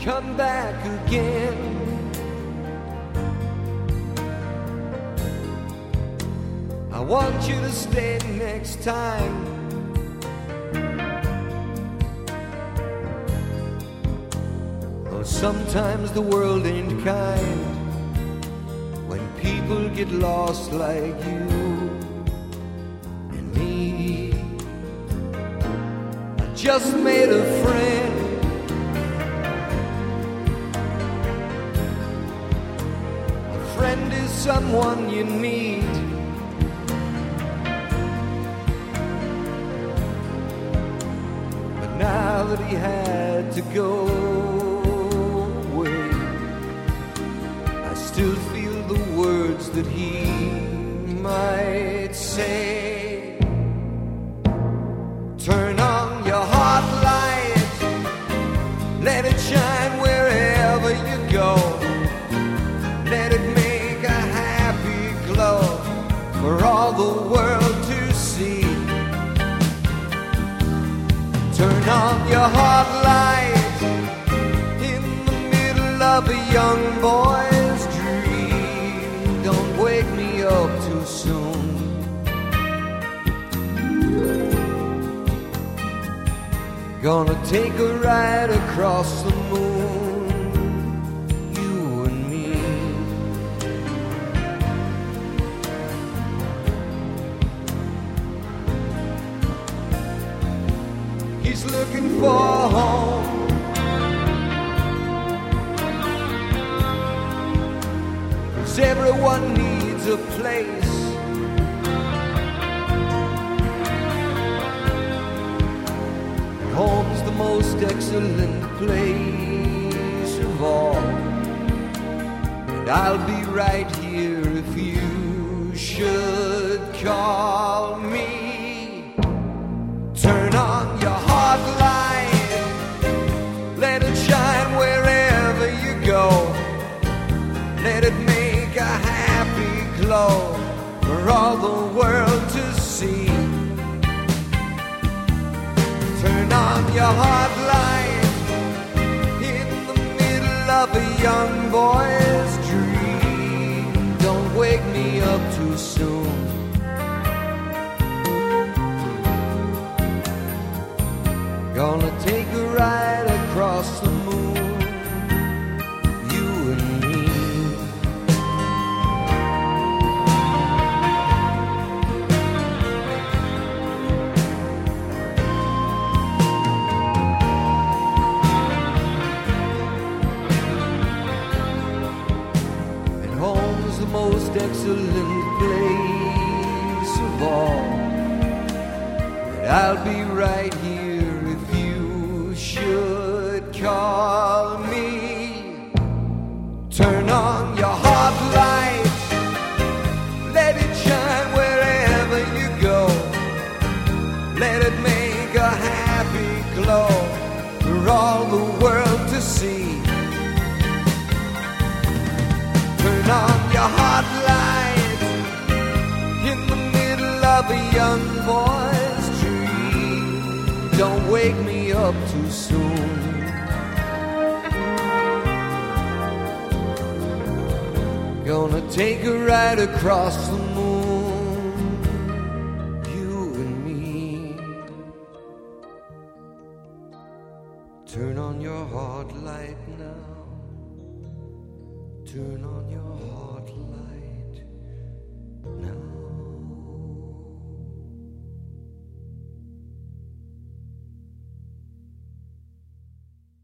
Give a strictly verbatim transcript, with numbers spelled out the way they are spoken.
come back again. I want you to stay next time. Oh, sometimes the world ain't kind when people get lost like you and me. I just made a friend. A friend is someone you need. But now that he had to go away, I still feel the words that he might say. Turn on your heart light, let it shine wherever you go. Let it make a happy glow for all the world to see. Turn on your heart light in the middle of a young boy's dream. Don't wake me up too soon. Gonna take a ride across the moon, you and me. He's looking for a home, 'cause everyone needs a place. Home's the most excellent place of all, and I'll be right here if you should call me. Turn on your heart light, let it shine wherever you go. Let it make a happy glow for all the world to see. Turn on your heart light in the middle of a young boy's dream. Don't wake me up too soon. Gonna take a ride across the moon, you and me. The most excellent place of all, but I'll be right here if you should call me. Turn on your heart light, let it shine wherever you go. Let it make a happy glow for all the world to see. Turn on your heart light in the middle of a young boy's dream. Don't wake me up too soon. Gonna take a ride across the moon, you and me. Turn on your heart light now. Turn on your heart light now.